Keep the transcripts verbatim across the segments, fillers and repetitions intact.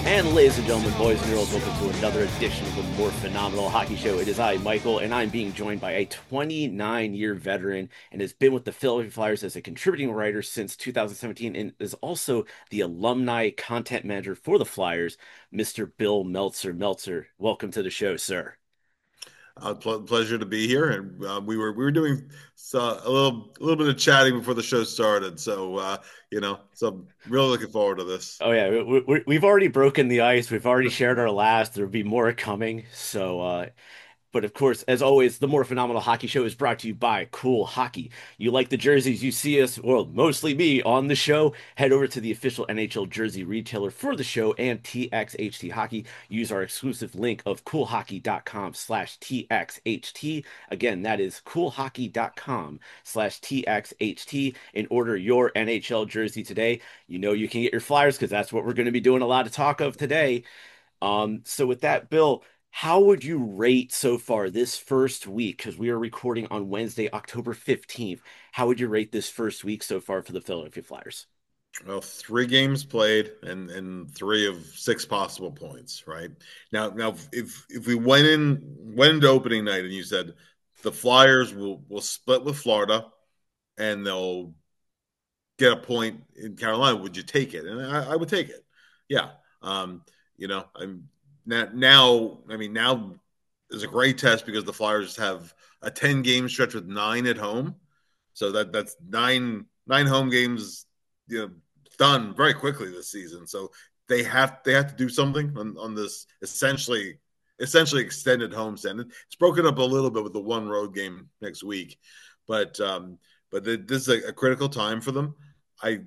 And ladies and gentlemen, boys and girls, welcome to another edition of the More Phenomenal Hockey Show. It is I, Michael, and I'm being joined by a twenty-nine-year veteran and has been with the Philadelphia Flyers as a contributing writer since two thousand seventeen and is also the alumni content manager for the Flyers, Mister Bill Meltzer. Meltzer, welcome to the show, sir. Uh, pl- pleasure to be here, and uh, we were we were doing so, a little a little bit of chatting before the show started. So uh, you know, so I'm really looking forward to this. Oh yeah, we, we, we've already broken the ice. We've already shared our laughs. There'll be more coming. So uh, But of course, as always, the More Phenomenal Hockey Show is brought to you by Cool Hockey. You like the jerseys, you see us, well, mostly me, on the show. Head over to the official N H L jersey retailer for the show and T X H T Hockey. Use our exclusive link of coolhockey.com slash TXHT. Again, that is coolhockey.com slash TXHT and order your N H L jersey today. You know you can get your Flyers because that's what we're going to be doing a lot of talk of today. Um, so with that, Bill, how would you rate so far this first week? Because we are recording on Wednesday, October fifteenth. How would you rate this first week so far for the Philadelphia Flyers? Well, three games played and and three of six possible points. Right now, now if if we went in went into opening night and you said the Flyers will will split with Florida and they'll get a point in Carolina, would you take it? And I, I would take it. Yeah. Um, you know, I'm now, now, I mean, now is a great test because the Flyers have a ten game stretch with nine at home. So that that's nine, nine home games, you know, done very quickly this season. So they have, they have to do something on, on this essentially, essentially extended homestand. It's broken up a little bit with the one road game next week, but, um, but this is a, a critical time for them. I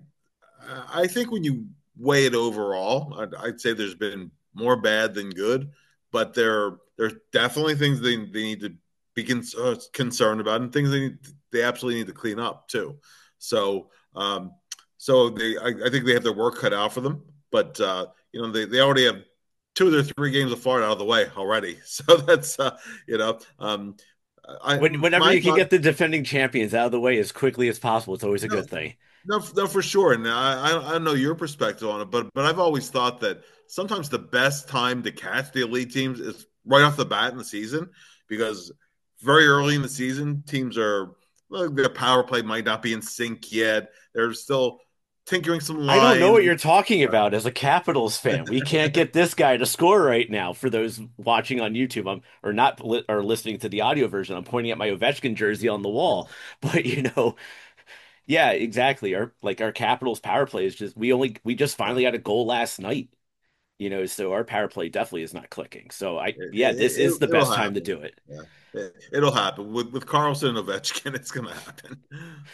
I think when you weigh it overall, I'd, I'd say there's been more bad than good, but there there's definitely things they, they need to be con- uh, concerned about and things they need, they absolutely need to clean up too. So um, so they I, I think they have their work cut out for them, but uh, you know they, they already have two of their three games of Florida out of the way already. So that's uh, you know um, I When, whenever my you can thought get the defending champions out of the way as quickly as possible, it's always a no, good thing. No, no, for sure. And I, I I don't know your perspective on it, but but I've always thought that sometimes the best time to catch the elite teams is right off the bat in the season, because very early in the season, teams are well, their power play might not be in sync yet. They're still tinkering some I don't know lines. what you're talking about as a Capitals fan. We can't get this guy to score right now. For those watching on YouTube, I'm or not li or listening to the audio version, I'm pointing at my Ovechkin jersey on the wall. But you know, yeah, exactly. Our like our Capitals power play is just we only we just Yeah, finally got a goal last night, you know, so our power play definitely is not clicking. So I it, yeah, this it, is the it'll best time to happen. do it. Yeah, it, it'll happen with with Carlson and Ovechkin. It's going to happen.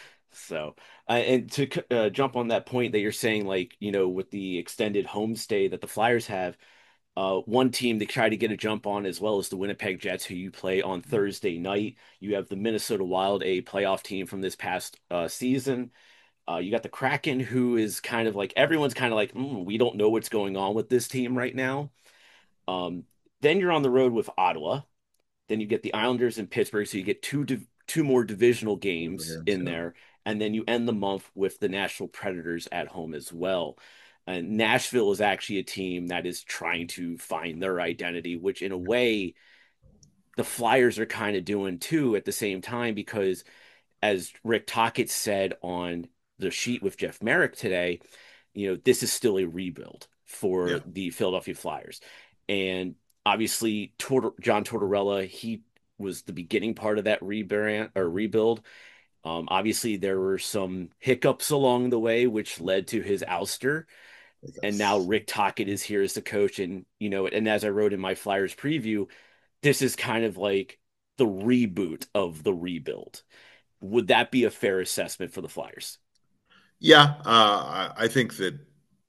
So uh, and to c- uh, jump on that point that you're saying, like, you know, with the extended home stay that the Flyers have, uh, one team to try to get a jump on as well as the Winnipeg Jets, who you play on Thursday night. You have the Minnesota Wild, a playoff team from this past uh, season. Uh, you got the Kraken, who is kind of like everyone's kind of like, mm, we don't know what's going on with this team right now. Um, then you're on the road with Ottawa. Then you get the Islanders and Pittsburgh, so you get two div two more divisional games in Yeah. there, and then you end the month with the Nashville Predators at home as well. And Nashville is actually a team that is trying to find their identity, which in a way the Flyers are kind of doing too at the same time, because as Rick Tocchet said on the sheet with Jeff Merrick today, you know, this is still a rebuild for Yeah. the Philadelphia Flyers. And obviously, Tor John Tortorella, he was the beginning part of that rebrand or rebuild. Um, obviously, there were some hiccups along the way, which led to his ouster. And now Yes. Rick Tocchet is here as the coach. And, you know, and as I wrote in my Flyers preview, this is kind of like the reboot of the rebuild. Would that be a fair assessment for the Flyers? Yeah, uh, I, I think that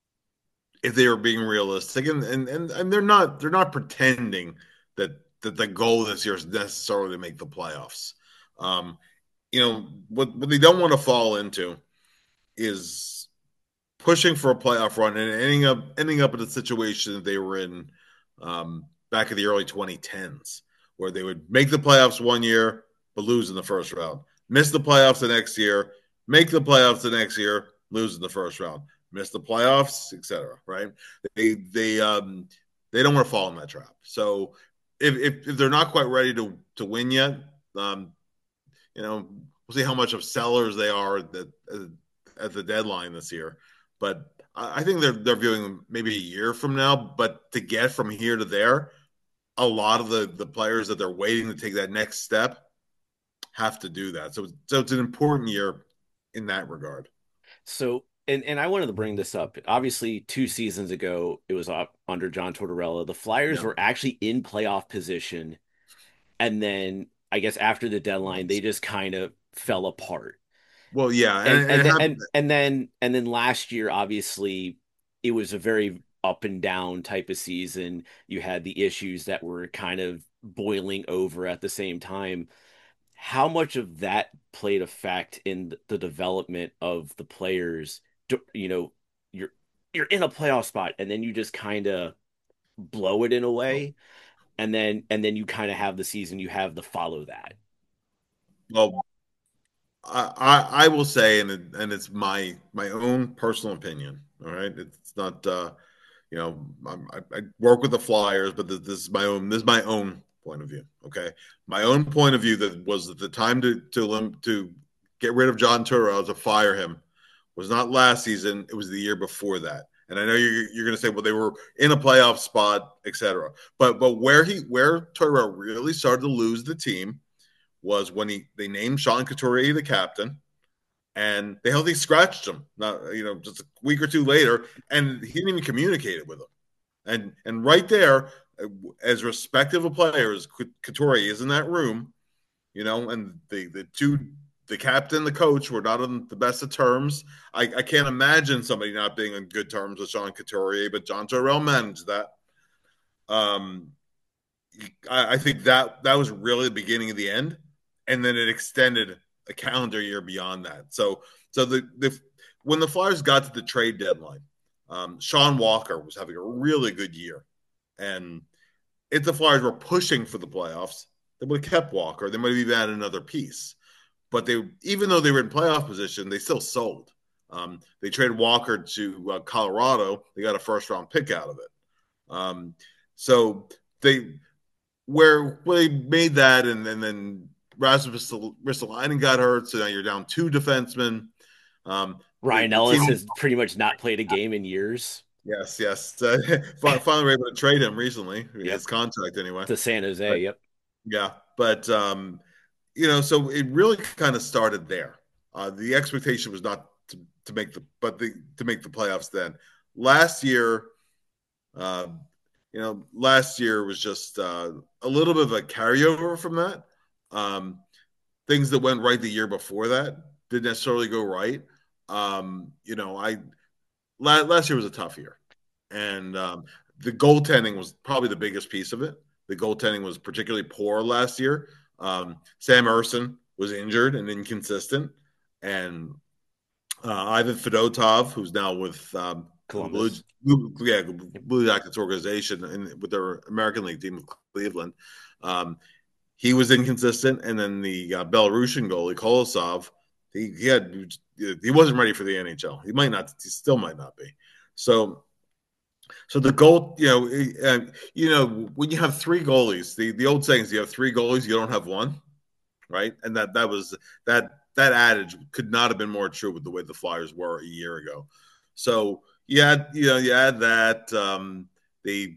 if they were being realistic, and, and and and they're not they're not pretending that that the goal this year is necessarily to make the playoffs. Um, you know what what they don't want to fall into is pushing for a playoff run and ending up ending up in a situation that they were in um, back in the early twenty tens, where they would make the playoffs one year but lose in the first round, miss the playoffs the next year, make the playoffs the next year, lose in the first round. miss the playoffs, et cetera. Right? They they um they don't want to fall in that trap. So if if, if they're not quite ready to to win yet, um, you know, we'll see how much of sellers they are at the, at the deadline this year. But I think they're they're viewing maybe a year from now. But to get from here to there, a lot of the the players that they're waiting to take that next step have to do that. So so it's an important year in that regard. So, and and I wanted to bring this up. Obviously, two seasons ago, it was up under John Tortorella. The Flyers Yeah. were actually in playoff position, and then I guess after the deadline, they just kind of fell apart. Well, yeah, And and, and and then have, and and then and then last year, obviously, it was a very up and down type of season. You had the issues that were kind of boiling over at the same time. How much of that played effect in the development of the players? You know, you're you're in a playoff spot, and then you just kind of blow it in a way, and then and then you kind of have the season you have to follow that. well, I, I I will say, and it, and it's my my own personal opinion. All right, it's not uh, you know I'm, I, I work with the Flyers, but this, this is my own this is my own point of view. Okay, my own point of view that was that the time to to to get rid of John Turrell, to fire him, was not last season. It was the year before that. And I know you're you're going to say, well, they were in a playoff spot, et cetera. But but where he where Turrell really started to lose the team was when he they named Sean Couturier the captain, and they healthy scratched him. Not you know just a week or two later, and he didn't even communicate it with him. And and right there, as respective a player as Couturier is in that room, you know, and the the two the captain, the coach were not on the best of terms. I, I can't imagine somebody not being on good terms with Sean Couturier, but John Torrell managed that. Um, I, I think that that was really the beginning of the end, and then it extended a calendar year beyond that. So, so the the when the Flyers got to the trade deadline, um, Sean Walker was having a really good year, and if the Flyers were pushing for the playoffs, they would have kept Walker. They might have even added another piece. But they, even though they were in playoff position, they still sold. Um, they traded Walker to uh, Colorado. They got a first round pick out of it. Um, so they where, where they made that, and, and then Rasmus Ristolainen got hurt. So now you're down two defensemen. Um, the, Ryan the Ellis team, has pretty much not played a game in years. yes, yes. Uh, finally, were able to trade him recently, Yep, his contract anyway. to San But Jose. Yep. yeah, but um, you know, so it really kind of started there. Uh, the expectation was not to, to make the, but the to make the playoffs. Then last year, uh, you know, last year was just uh, a little bit of a carryover from that. Um, things that went right the year before that didn't necessarily go right. Um, you know, I last year was a tough year, and um, the goaltending was probably the biggest piece of it. The goaltending was particularly poor last year. Um, Sam Ersson was injured and inconsistent, and uh, Ivan Fedotov, who's now with um, the Blue, Columbus. Blue, yeah, Yep. Blue Jackets organization and with their American League team of Cleveland. Um, he was inconsistent, and then the uh, Belarusian goalie Kolosov, he, he had he wasn't ready for the N H L. He might not, he still might not be. So so the goal, you know, uh, you know, when you have three goalies, the the old saying is you have three goalies, you don't have one, right? And that that was that that adage could not have been more true with the way the Flyers were a year ago. So you had, you know, you add that um, the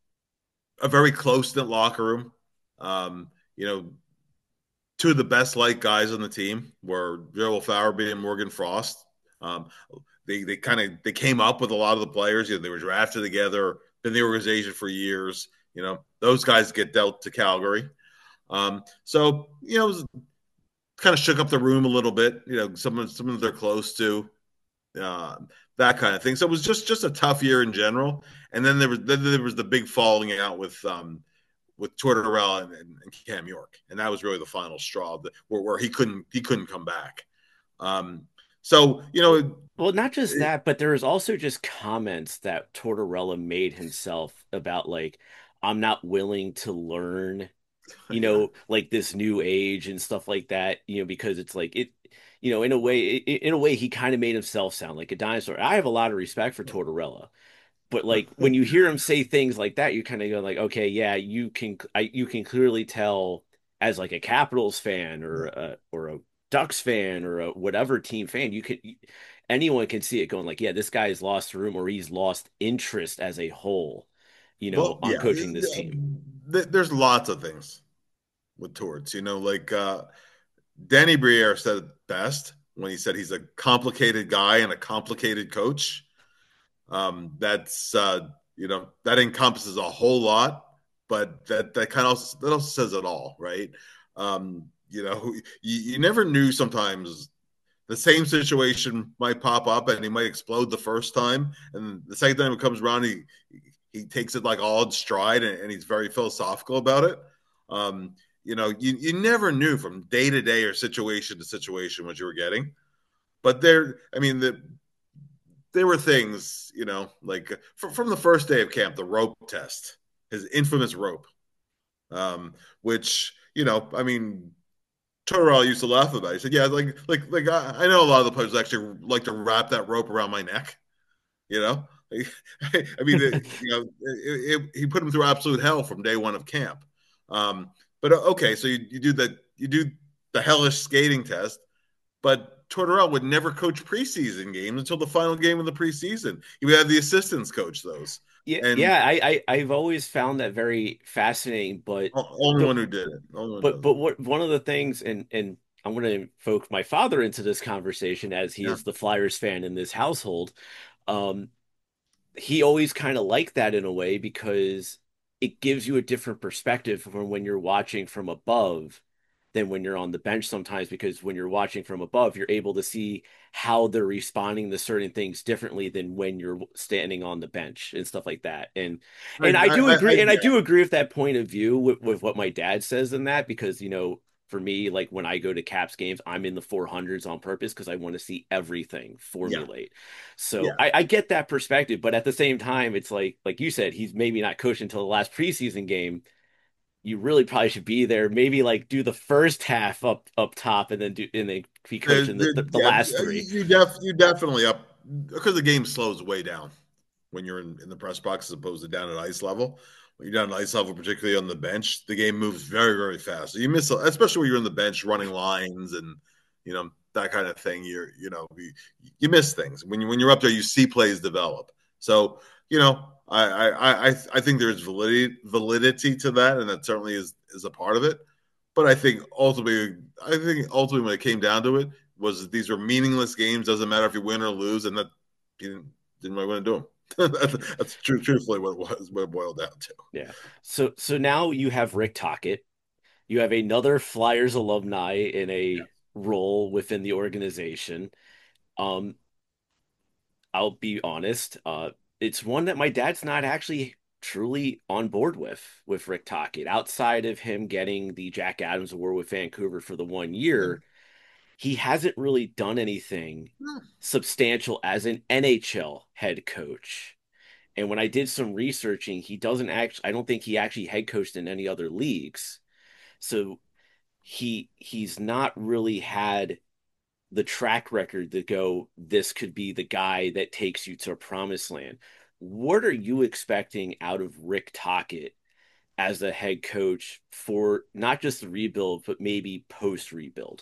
a very close knit locker room. Um, you know, two of the best light guys on the team were Joel Farabee and Morgan Frost. Um, they they kind of they came up with a lot of the players. You know, they were drafted together, been in the organization for years. You know, those guys get dealt to Calgary. Um, so you know, kind of shook up the room a little bit. You know, someone someone they're close to, uh, that kind of thing. So it was just just a tough year in general. And then there was then there was the big falling out with um, with Tortorella and, and, and Cam York, and that was really the final straw that, where, where he couldn't he couldn't come back. Um, so you know, Well, not just it, that, but there was also just comments that Tortorella made himself about like, I'm not willing to learn you Yeah. know, like this new age and stuff like that, you know, because it's like it, you know, in a way, in a way, he kind of made himself sound like a dinosaur. I have a lot of respect for Tortorella, but like when you hear him say things like that, you kind of go like, okay, yeah, you can, I, you can clearly tell as like a Capitals fan or a or a Ducks fan or a whatever team fan, you could anyone can see it going like, yeah, this guy has lost the room or he's lost interest as a whole, you know, Well, on yeah, coaching this team. th- there's lots of things with Torts. You know, like uh, Danny Briere said it best when he said he's a complicated guy and a complicated coach. Um, that's uh, you know that encompasses a whole lot, but that that kind of that also says it all, right? Um, you know, you, you never knew sometimes the same situation might pop up and he might explode the first time, and the second time it comes around, he he takes it like all in stride and, and he's very philosophical about it. Um, you know, you, you never knew from day to day or situation to situation what you were getting. But there, I mean, the, there were things, you know, like from, from the first day of camp, the rope test, his infamous rope, um, which, you know, I mean, Tortorella used to laugh about it. He said, "Yeah, like, like, like, I, I know a lot of the players actually like to wrap that rope around my neck. You know, I mean, it, you know, it, it, he put him through absolute hell from day one of camp. Um, but uh, okay, so you, you do the you do the hellish skating test, but Tortorella would never coach preseason games until the final game of the preseason. He would have the assistants coach those, Yeah, and yeah, I, I I've always found that very fascinating, but only the one who did it. Only one but does it. but what one of the things and and I'm going to invoke my father into this conversation as he Yeah, is the Flyers fan in this household. Um, he always kind of liked that in a way because it gives you a different perspective from when you're watching from above than when you're on the bench sometimes because when you're watching from above you're able to see how they're responding to certain things differently than when you're standing on the bench and stuff like that and I, and I do I, I, agree and I yeah, do agree with that point of view with, with what my dad says in that because you know for me like when I go to Caps games I'm in the four hundreds on purpose because I want to see everything yeah, formulate so yeah. I, I get that perspective, but at the same time, it's like like you said, he's maybe not coached until the last preseason game. You really probably should be there. Maybe like do the first half up up top, and then do and then be The, coaching the, the, the, the yeah, last three. you def you definitely up because the game slows way down when you're in, in the press box as opposed to down at ice level. When you're down at ice level, particularly on the bench, the game moves very, very fast. So you miss, especially when you're in the bench running lines and you know that kind of thing. You're, you know, you, you miss things when you when you're up there. You see plays develop. So you know, I I I, I think there's validity validity to that, and that certainly is is a part of it. But I think ultimately, I think ultimately when it came down to it, was these were meaningless games. Doesn't matter if you win or lose, and that you didn't, didn't really want to do them. that's that's true, truthfully what it was, what it boiled down to. Yeah. So so now you have Rick Tocchet. You have another Flyers alumni in a role within the organization. Um, I'll be honest, uh, it's one that my dad's not actually truly on board with with Rick Tocchet. Outside of him getting the Jack Adams Award with Vancouver for the one Yeah. year, he hasn't really done anything substantial as an N H L head coach. And when I did some researching, he doesn't actually, I don't think he actually head coached in any other leagues. So he he's not really had the track record to go, this could be the guy that takes you to a promised land. What are you expecting out of Rick Tocchet as a head coach for not just the rebuild, but maybe post rebuild?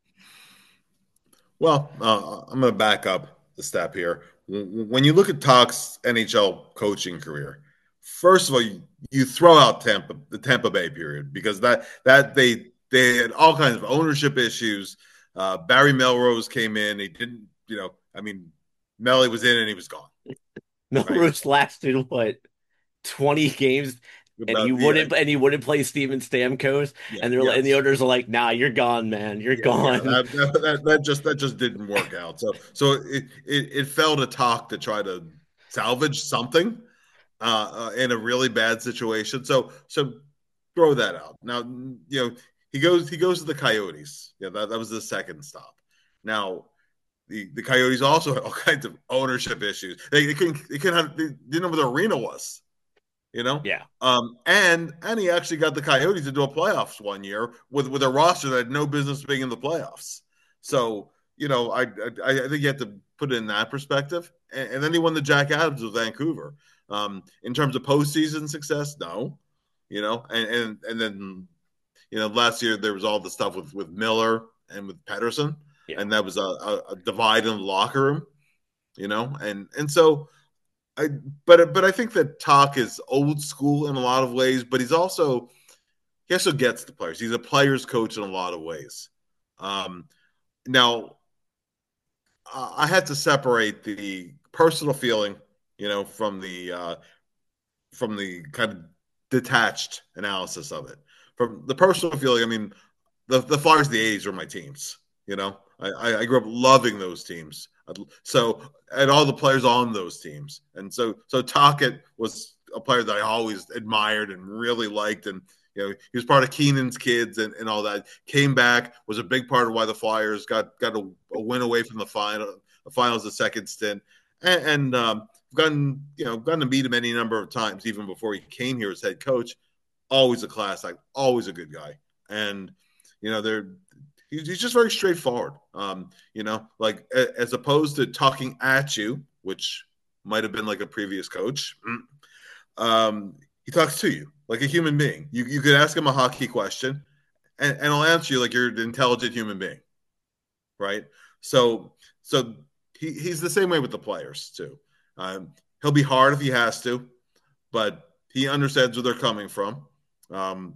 Well, uh, I'm going to back up the step here. When you look at Talk's N H L coaching career, first of all, you, you throw out Tampa, the Tampa Bay period, because that that they they had all kinds of ownership issues. Uh, Barry Melrose came in. He didn't, you know, I mean, Melly was in and he was gone, right? Melrose lasted what twenty games and he About yeah, wouldn't and he wouldn't play Steven Stamkos yeah, and they're and the yes. owners are like, nah, you're gone, man. You're Yeah, yeah, gone. that, that that that just that just didn't work out. So so it it, it fell to Talk to try to salvage something uh, uh, in a really bad situation. So so throw that out. Now you know he goes he goes to the Coyotes. Yeah, that, that was the second stop. Now the, the Coyotes also had all kinds of ownership issues. They, they couldn't they couldn't have, they didn't know where the arena was. you know. Yeah. Um, and and he actually got the Coyotes into a playoffs one year with with a roster that had no business being in the playoffs. So you know, I I, I think you have to put it in that perspective. And, and then he won the Jack Adams with Vancouver. Um, in terms of postseason success, no, you know, and and and then you know last year there was all the stuff with with Miller and with Pedersen, Yeah. and that was a, a, a divide in the locker room, you know, and and so I but but I think that Talk is old school in a lot of ways, but he's also he also gets the players. He's a players coach in a lot of ways. Um, now I had to separate the personal feeling, you know, from the uh, from the kind of detached analysis of it. From the personal feeling, I mean, the the Flyers of the eighties were my teams. You know, I, I grew up loving those teams. So and all the players on those teams, and so so Tocchet was a player that I always admired and really liked, and you know he was part of Keenan's kids and, and all that. Came back, was a big part of why the Flyers got got a, a win away from the final the finals, the second stint, and, and um, gotten you know gotten to meet him any number of times even before he came here as head coach. Always a class act, always a good guy, and you know they're he's just very straightforward. Um, you know, like as opposed to talking at you, which might have been like a previous coach. Um, he talks to you like a human being. You you could ask him a hockey question, and, and he'll answer you like you're an intelligent human being, right? So so he, he's the same way with the players too. Um, he'll be hard if he has to, but he understands where they're coming from, um,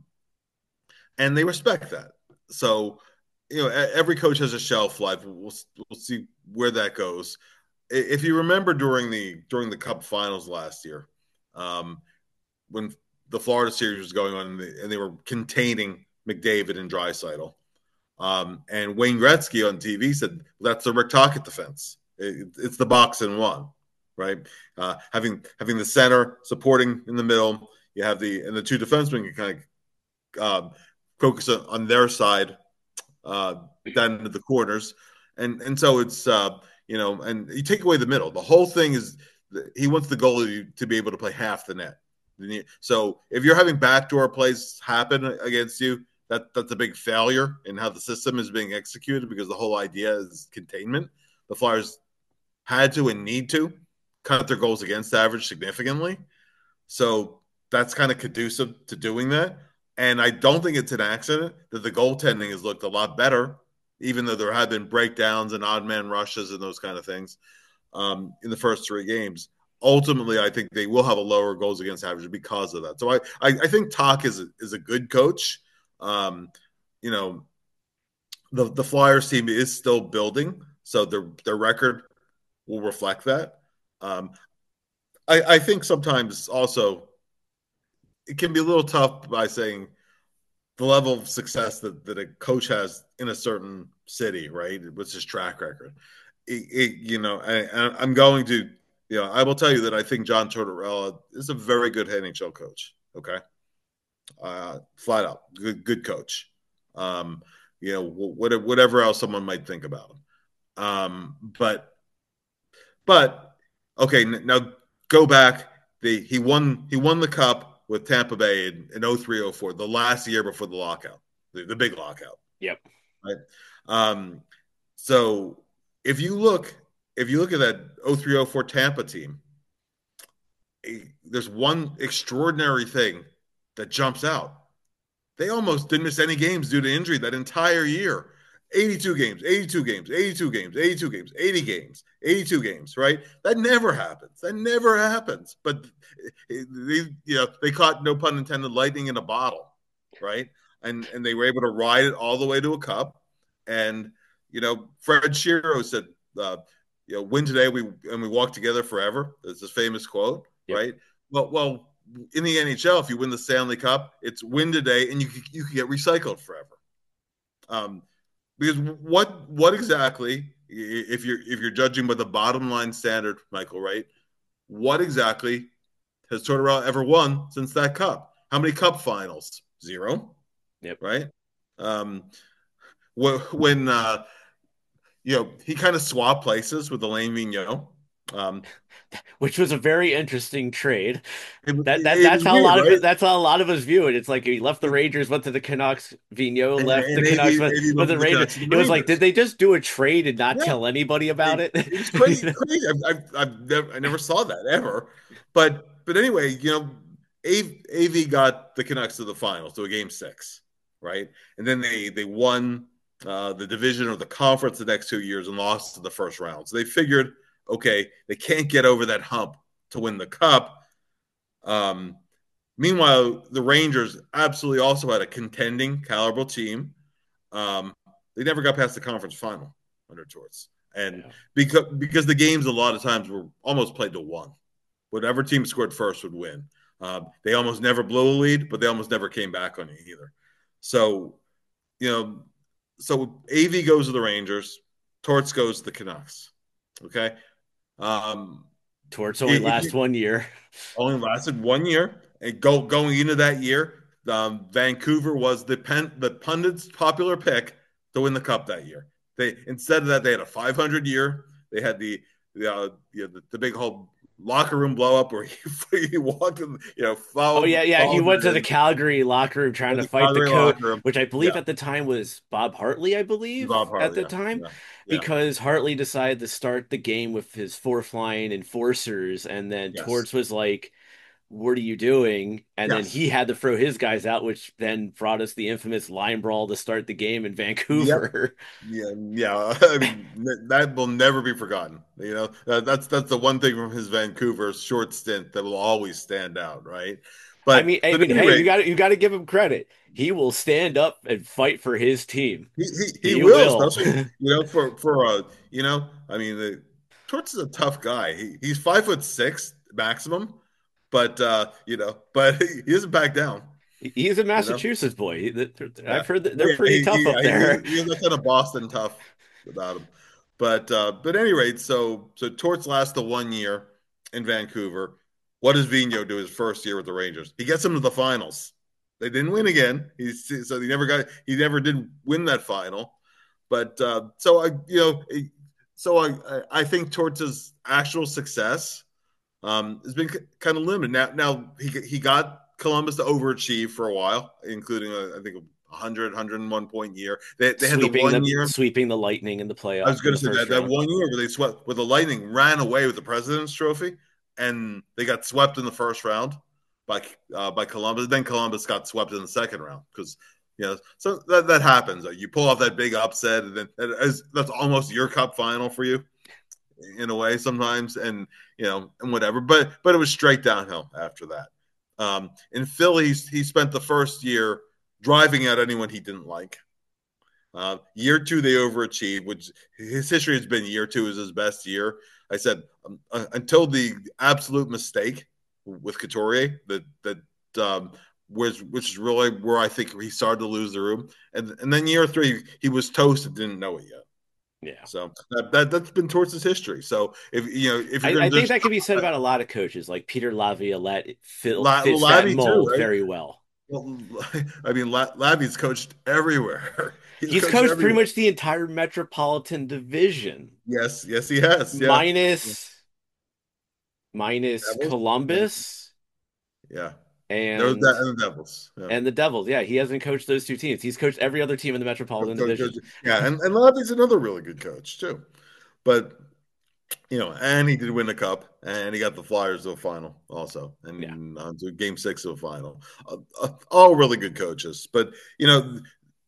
and they respect that. So you know, every coach has a shelf life. We'll we'll see where that goes. If you remember during the during the Cup Finals last year, um, when the Florida series was going on and they, and they were containing McDavid and Draisaitl, um, and Wayne Gretzky on T V said that's the Rick Tocchet defense. It, it's the box and one, right? Uh, having having the center supporting in the middle, you have the and the two defensemen can kind of uh, focus on, on their side uh, down into the corners, and and so it's uh, you know, and you take away the middle. The whole thing is he wants the goalie to be able to play half the net. So if you're having backdoor plays happen against you, that that's a big failure in how the system is being executed because the whole idea is containment. The Flyers had to and need to cut their goals against average significantly. So that's kind of conducive to doing that. And I don't think it's an accident that the goaltending has looked a lot better, even though there have been breakdowns and odd man rushes and those kind of things um, in the first three games. Ultimately, I think they will have a lower goals against average because of that. So I, I, I think Talk is a, is a good coach. Um, you know, the the Flyers team is still building, so their their record will reflect that. Um, I, I think sometimes also it can be a little tough by saying the level of success that, that a coach has in a certain city, right? What's his track record? It, it, you know, I, I'm going to, you know, I will tell you that I think John Tortorella is a very good N H L coach. Okay, uh, flat out, good, good coach. Um, you know, whatever else someone might think about him. Um, but, but okay, now go back. The he won he won the cup with Tampa Bay in, in oh three oh four, the last year before the lockout, the, the big lockout. Yep. Right. Um, so if you look, if you look at that oh three oh four Tampa team, there's one extraordinary thing that jumps out. They almost didn't miss any games due to injury that entire year. eighty-two games, eighty-two games, eighty-two games, eighty-two games, eighty games, eighty-two games, right? That never happens. That never happens. But they, you know, they caught, no pun intended, lightning in a bottle, right? And and they were able to ride it all the way to a cup. And you know, Fred Shero said, uh, "You know, win today, we and we walk together forever." That's his famous quote, Yep. right? Well, well, in the N H L, if you win the Stanley Cup, it's win today, and you you can get recycled forever. Um, because what what exactly, if you're if you're judging by the bottom line standard, Michael, right? What exactly has Tortorella ever won since that cup? How many cup finals? Zero. Yep. Right. Um, when uh, you know he kind of swapped places with Alain Vigneault, Um, which was a very interesting trade. it, That it, that it that's was how a weird, lot of right? it, that's how a lot of us view it. It's like he left the Rangers, went to the Canucks. Vigneault And, left the and A V, Canucks, went, A V went went to from the the Rangers. Canucks to the It was like, did Rangers. they just do a trade and not Yeah, tell anybody about it, it? it was You crazy. know? Crazy. I've, I've, I've never, I never saw that ever. But but anyway, you know, A- AV got the Canucks to the finals, to a game six, right? And then they they won uh, the division or the conference the next two years and lost to the first round. So they figured, okay, they can't get over that hump to win the cup. Um, Meanwhile, the Rangers absolutely also had a contending caliber team. Um, they never got past the conference final under Torts, and Yeah. because because the games a lot of times were almost played to one. Whatever team scored first would win. Um, they almost never blew a lead, but they almost never came back on you either. So you know, so A V goes to the Rangers, Torts goes to the Canucks. Okay, um, Torts only if last you one year. only lasted one year. And go going into that year, um, Vancouver was the pen, the pundits' popular pick to win the cup that year. They instead of that, they had a five hundred year. They had the the, uh, you know, the, the big whole locker room blow up where he, he walked, in, you know, Oh yeah, followed yeah. He followed went to it the in Calgary locker room trying at to the fight the Calgary coach, locker room. which I believe Yeah, at the time was Bob Hartley, I believe, Bob at Hartley. the Yeah, time, yeah, yeah. because Hartley decided to start the game with his four flying enforcers, and then Yes, Torts was like, "What are you doing?" And then yes. he had to throw his guys out, which then brought us the infamous line brawl to start the game in Yep. Vancouver. Yeah, yeah. I mean, that will never be forgotten. You know, uh, that's that's the one thing from his Vancouver short stint that will always stand out, right? I But mean, I but mean, hey, anyway, you got you got to give him credit. He will stand up and fight for his team. he he, he He will, will. especially you know for for uh you know, I mean, the Torts is a tough guy. He he's five foot six maximum, but uh, you know, but he, he doesn't back down. He's a You know, Massachusetts boy. yeah, I've heard that oh, they're yeah. pretty He, tough he, up he, there. he has that kind of Boston tough about him. But uh, but at any rate, so so Torts lasts the one year in Vancouver. What does Vigneault do his first year with the Rangers? He gets them to the finals. They didn't win again. He's so he never got he never did win that final. But uh, so I you know so I I think Torts' actual success um, has been kind of limited. Now, now he he got Columbus to overachieve for a while, including a, I think a one hundred, one hundred one point year. They they had the Sweeping one the year. sweeping the Lightning in the I playoff was in going the to say first that that round. one year where they swept, where the Lightning ran away with the President's Trophy, and they got swept in the first round by uh, by Columbus. Then Columbus got swept in the second round because you know so that that happens. You pull off that big upset, and then that is, that's almost your cup final for you in a way sometimes, and you know, and whatever. But but it was straight downhill after that. Um, in Philly, he spent the first year driving out anyone he didn't like. Uh, year two, they overachieved, which his history has been year two is his best year. I said um, uh, until the absolute mistake with Couturier that that um, was which is really where I think he started to lose the room. And and then year three, he was toasted, didn't know it yet. Yeah. So that, that that's been towards his history. So if you know if you're I, going I to think just that could be said about a lot of coaches, like Peter Laviolette fit, La, fits that Labby too, mold right? very well. Well, I mean, La, Labby's coached everywhere. He's He's coached coached pretty everywhere. much the entire Metropolitan Division, Yes, yes, he has. Yeah, minus minus Devils. Yeah, Columbus yeah. Those and that and the Devils. Yeah, and the Devils. Yeah, he hasn't coached those two teams. He's coached every other team in the Co- Metropolitan co- coach. Division. Yeah, and and Labby's another really good coach too. But you know, and he did win the cup, and he got the Flyers to a final also, Yeah. and uh, to Game Six of a final. Uh, uh, all really good coaches, but you know,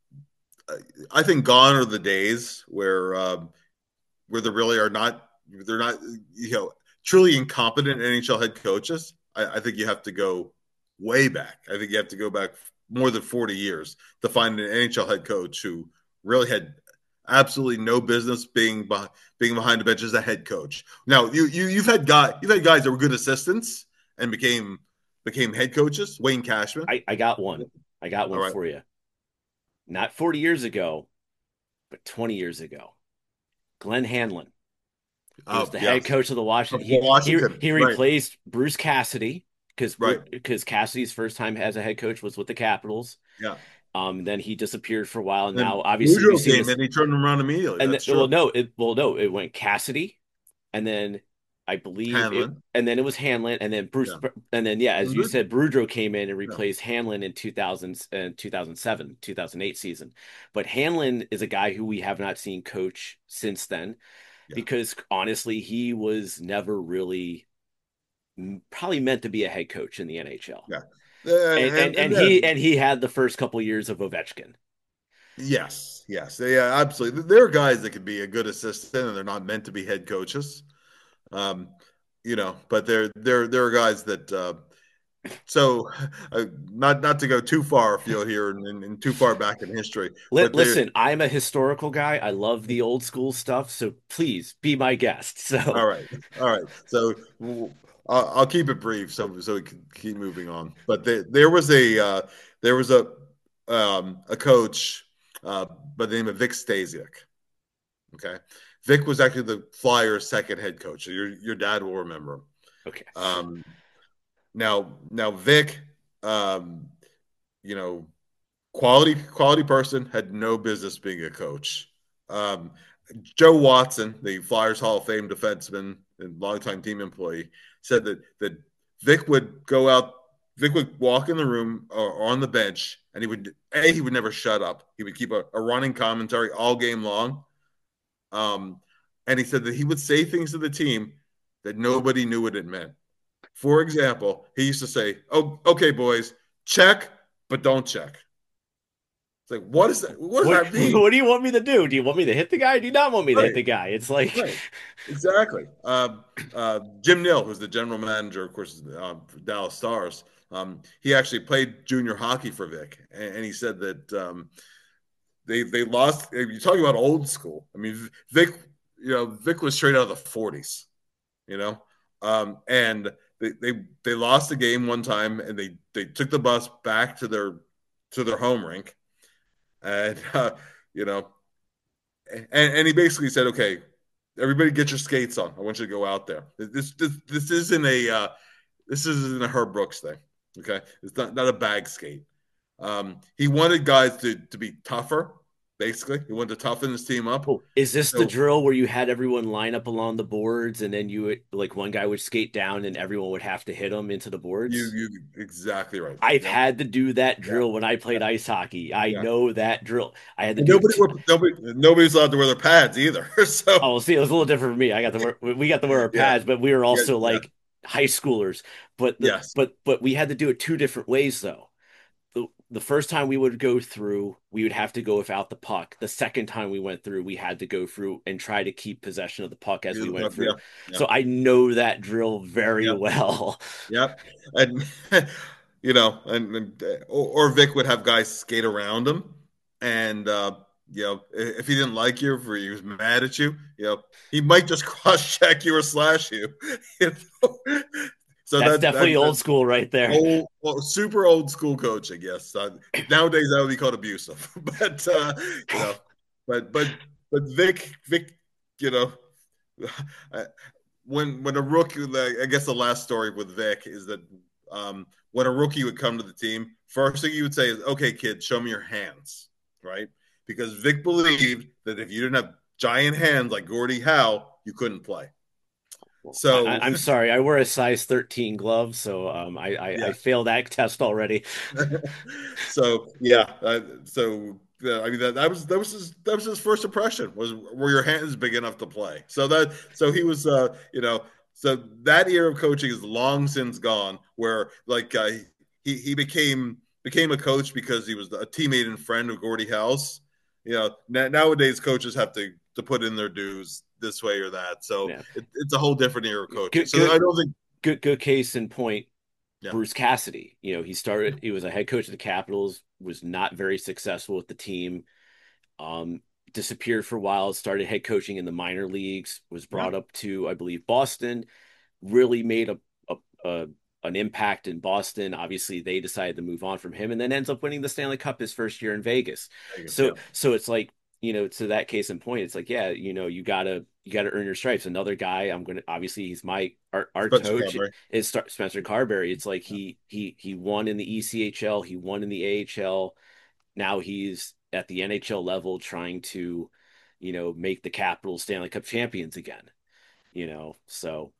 I think gone are the days where um, where there really are not they're not you know truly incompetent N H L head coaches. I, I think you have to go way back. I think you have to go back more than forty years to find an N H L head coach who really had absolutely no business being behind, being behind the bench as a head coach. Now you you you've had guy you've had guys that were good assistants and became became head coaches. Wayne Cashman. I, I got one. I got All one right. for you. Not forty years ago, but twenty years ago. Glenn Hanlon. He was Oh the head yes, coach of the of Washington. He he Washington. he Right. replaced Bruce Cassidy because Right. because Cassidy's first time as a head coach was with the Capitals. Yeah. Um, then he disappeared for a while. And Then now, obviously, we've Boudreaux seen came this. in. He turned him around immediately. And That's th- well, true. no, it well, no, it went Cassidy, and then I believe it, Hanlon. and then it was Hanlon, and then Bruce, Yeah. and then yeah, as you Hundred. said, Boudreaux came in and Yeah. replaced Hanlon in two thousand and two thousand seven, two thousand eight season. But Hanlon is a guy who we have not seen coach since then Yeah. because honestly, he was never really probably meant to be a head coach in the N H L. Yeah. Uh, And and and and and he then and he had the first couple years of Ovechkin. yes, yes, yeah, absolutely. There are guys that could be a good assistant, and they're not meant to be head coaches. Um, you know, but there there there are guys that. Uh, so, uh, not not to go too far afield here and, and, and too far back in history, Li- but there. listen, I'm a historical guy. I love the old school stuff, so please be my guest. So All right, all right. So w- I'll, I'll keep it brief, so so we can keep moving on. But there there was a uh, there was a um, a coach uh, by the name of Vic Stasiak. Okay. Vic was actually the Flyers' second head coach. So your your dad will remember him. okay. Um, now now Vic, um, you know, quality quality person, had no business being a coach. Um, Joe Watson, the Flyers Hall of Fame defenseman and longtime team employee, said that that Vic would go out. Vic would walk in the room or, or on the bench, and he would a he would never shut up. He would keep a, a running commentary all game long. Um, and he said that he would say things to the team that nobody knew what it meant. For example, he used to say, "Oh, okay, boys, check, but don't check." It's like, what is that? What does What that mean? what do you want me to do? Do you want me to hit the guy? Do you not want me to hit Right, the guy? It's like right, exactly. Uh, uh, Jim Nill, who's the general manager, of course, uh, for Dallas Stars, um, he actually played junior hockey for Vic, and, and he said that um, they they lost. You're talking about old school. I mean, Vic, you know, Vic was straight out of the forties. You know, um, and they, they they lost the game one time, and they they took the bus back to their to their home rink, and uh, you know, and, and he basically said, "Okay, everybody, get your skates on. I want you to go out there. This this this isn't a uh, this isn't a Herb Brooks thing. Okay, it's not not a bag skate. Um, he wanted guys to to be tougher. Basically, he wanted to toughen his team up. oh, is this the So drill where you had everyone line up along the boards and then you would like one guy would skate down and everyone would have to hit him into the you boards? you exactly right. I've Yep. had to do that Yeah. drill when I Yeah. played ice hockey. I Yeah. know that drill. I had to And do nobody, it. nobody, nobody's allowed to wear their pads either. So Oh, see, it was a little different for me. I got to wear, we got to wear our yeah, pads, but we were yeah, also yeah, like high schoolers. But the yes, but but we had to do it two different ways though. The the first time we would go through, we would have to go without the puck. The second time we went through, we had to go through and try to keep possession of the puck as we went yeah, through. yeah, So I know that drill very yeah, well. yeah, and you know, and, and or, or Vic would have guys skate around him, and uh, you know, if he didn't like you or he was mad at you, you know, he might just cross check you or slash you. You know? So That's that definitely that old that's school right there. old, well, super old school coaching. Yes, uh, nowadays that would be called abusive. But uh, you know, but but but Vic Vic, you know, when when a rookie, I guess the last story with Vic is that um, when a rookie would come to the team, first thing he would say is, "Okay, kid, show me your hands," right? Because Vic believed that if you didn't have giant hands like Gordie Howe, you couldn't play. I, So I'm sorry, I wear a size thirteen glove, so um, I, I I yeah, failed that test already. so yeah, uh, so uh, I mean that, that was that was his that was his first impression was were your hands big enough to play? So that so he was uh, you know so that era of coaching is long since gone. Where like uh, he he became became a coach because he was a teammate and friend of Gordie House. You know na- nowadays coaches have to to put in their dues this way or that. So Yeah, it, it's a whole different era of coaching. good So I good don't think good good case in point. yeah Bruce Cassidy, you know, he started. He was a head coach of the Capitals, was not very successful with the team. Um, Disappeared for a while. Started head coaching in the minor leagues. Was yeah brought up to, I believe, Boston. Really made a, a, a an impact in Boston. Obviously, they decided to move on from him, and then ends up winning the Stanley Cup his first year in Vegas. I guess So, yeah. so it's like you know, to that case in point, it's like, yeah, you know, you gotta you gotta earn your stripes. Another guy, I'm gonna obviously he's my our, our Spencer coach Carberry. is Spencer Carberry. It's like he he he won in the E C H L, he won in the A H L. Now he's at the N H L level trying to, you know, make the Capitals Stanley Cup champions again. You know, so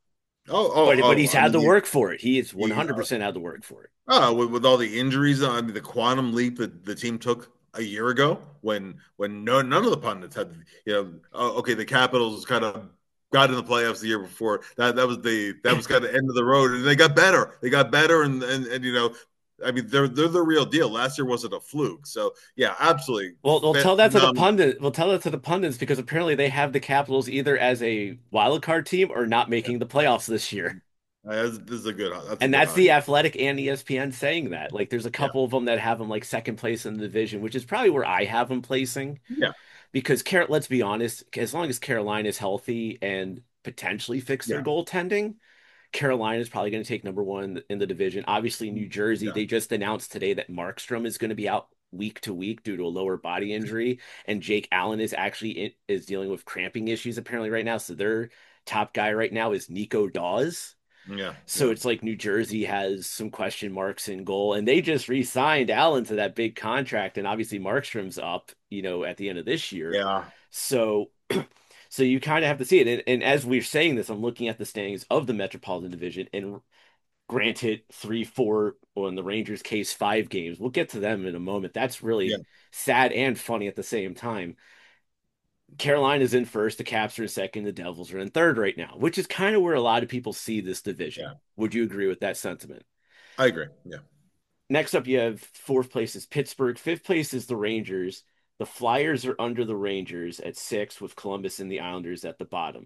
Oh, oh, But but oh! he's I had mean, to the, work for it. He is the one hundred percent had to work for it. uh, with, with all the injuries, I mean, the quantum leap that the team took a year ago, when when no none of the pundits had, you know, oh, okay, the Capitals kind of got in the playoffs the year before. That that was the that was kind of end of the road, and they got better. They got better, and and, and you know, I mean, they're they're the real deal. Last year wasn't a fluke. So yeah, absolutely Well, we'll tell that to the phenomenal. pundit. We'll tell that to the pundits because apparently they have the Capitals either as a wild card team or not making the playoffs this year. Uh, this is a good. That's a And good that's the hockey. Athletic and E S P N saying that. Like, there's a Yeah, couple of them that have them like second place in the division, which is probably where I have them placing. yeah, Because Car let's be honest, as long as Carolina is healthy and potentially fix their yeah, goaltending, Carolina is probably going to take number one in the, in the division. Obviously, New Jersey, yeah, they just announced today that Markstrom is going to be out week to week due to a lower body injury, and Jake Allen is actually in, is dealing with cramping issues apparently right now. So their top guy right now is Nico Dawes. yeah, So yeah, it's like New Jersey has some question marks in goal, and they just re-signed Allen to that big contract, and obviously Markstrom's up, you know, at the end of this year. yeah, So, so you kind of have to see it. And, and as we're saying this, I'm looking at the standings of the Metropolitan Division, and granted, three, four, or in the Rangers' case, five games. We'll get to them in a moment. That's yeah, really sad and funny at the same time. Carolina's in first, the Caps are in second, the Devils are in third right now, which is kind of where a lot of people see this division. yeah. Would you agree with that sentiment? I agree. Yeah, Next up, you have fourth place is Pittsburgh. Fifth place is the Rangers. The Flyers are under the Rangers at six, with Columbus and the Islanders at the bottom,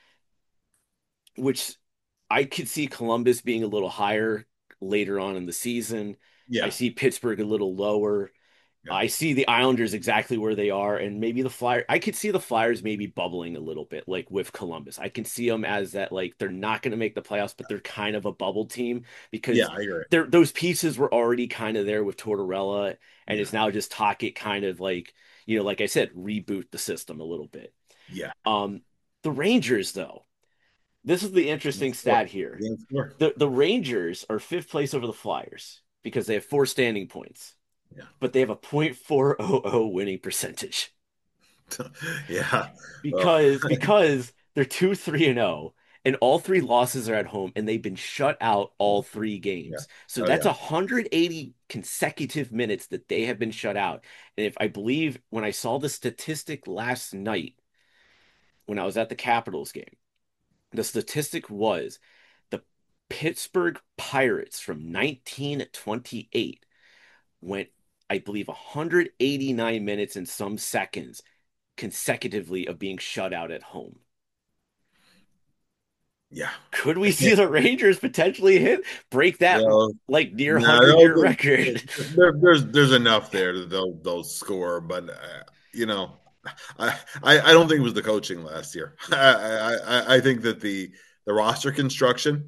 which I could see Columbus being a little higher later on in the season. I yeah, see Pittsburgh a little lower. yeah, I see the Islanders exactly where they are, and maybe the Flyers. I could see the Flyers maybe bubbling a little bit, like with Columbus. I can see them as that, like they're not going to make the playoffs, but they're kind of a bubble team yeah. because I agree. they're those pieces were already kind of there with Tortorella, and Yeah, it's now just Tocchet kind of like, you know, like I said, reboot the system a little bit. yeah. Um, the Rangers, though, this is the Game interesting four. stat here. Game four. The the Rangers are fifth place over the Flyers because they have four standing points, Yeah, but they have a point four oh oh winning percentage yeah. Well, because because they're two three and oh, and all three losses are at home, and they've been shut out all three yeah. games. So Oh that's yeah. one hundred eighty consecutive minutes that they have been shut out. And if I believe when I saw the statistic last night when I was at the Capitals game, the statistic was the Pittsburgh Pirates from nineteen twenty-eight went, I believe, one hundred eighty-nine minutes and some seconds consecutively of being shut out at home. Yeah. Could I we see can't. the Rangers potentially hit break that Well, like near no, hundred year no, record? there, there's there's enough there that they'll they'll score, but uh, you know, I, I I don't think it was the coaching last year. I I, I think that the the roster construction